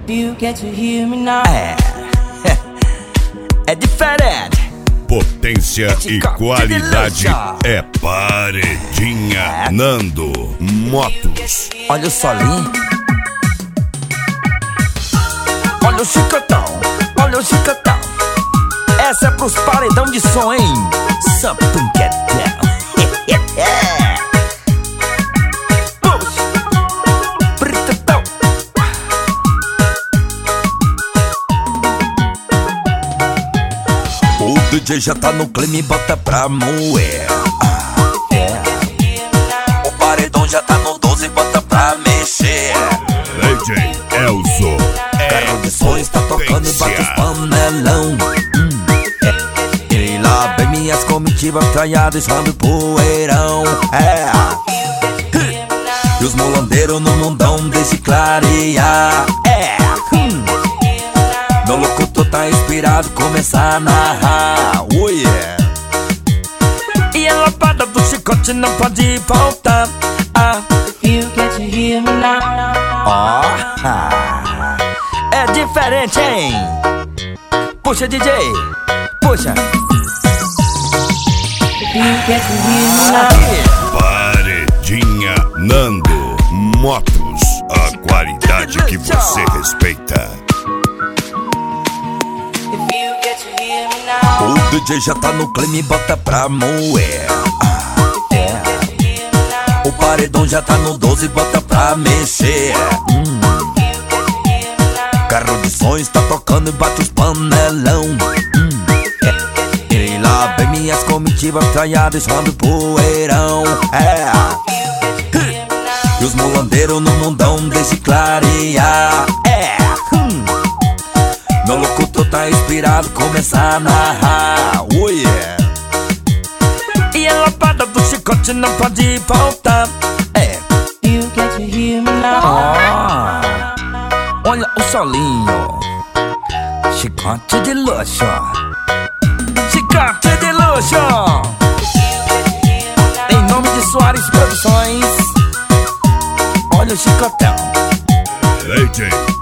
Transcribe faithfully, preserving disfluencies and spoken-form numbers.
You get to hear me now. É, é diferente. Potência e qualidade é Paredinha Nando Motos. Olha o solinho, olha o chicotão, olha o chicotão. Essa é pros paredão de som, hein? Sapancadão. O D J já tá no clima e bota pra moer. Ah, é. O paredão já tá no doze e bota pra mexer. D J Elzo Carro de som está tocando e bate os panelão. hum, é. E lá vem minhas comitivas traiadas e poeirão. É. E os mulandeiros no mundão deixe clarear. É. hum. Meu locutor tá inspirado, começar a narrar. Oh yeah. E a lapada do chicote não pode faltar. Ah. You get to hear me now. Oh, ah. É diferente, hein? Puxa, D J, puxa. You get to hear me now. Paredinha Nando Motos, a qualidade que você respeita. You get to hear me now. O D J já tá no clima e bota pra moer. Ah, é. O paredão já tá no doze e bota pra mexer. hum. Carro de som está tocando e bate os panelão. hum. é. E lá vem minhas comitivas traiadas e poeirão. É. E os mulandeiros no mundão deixe clarear. É. hum. Meu locutor tá inspirado, começar a narrar. Oh yeah. E a lapada do chicote não pode faltar. É. You get to hear me now. Ah, olha o solinho. Chicote de luxo. Chicote de luxo. Em nome de Soares Produções. Olha o chicotão. D J